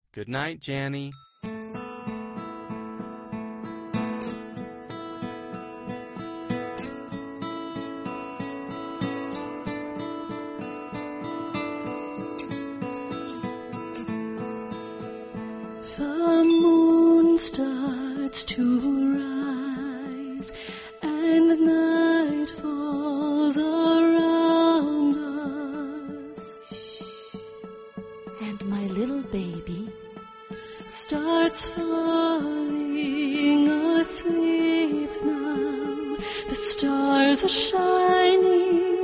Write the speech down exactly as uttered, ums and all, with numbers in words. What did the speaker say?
Good night, Janny. The moon starts to rise, and night falls around us. And my little baby starts falling asleep now. The stars are shining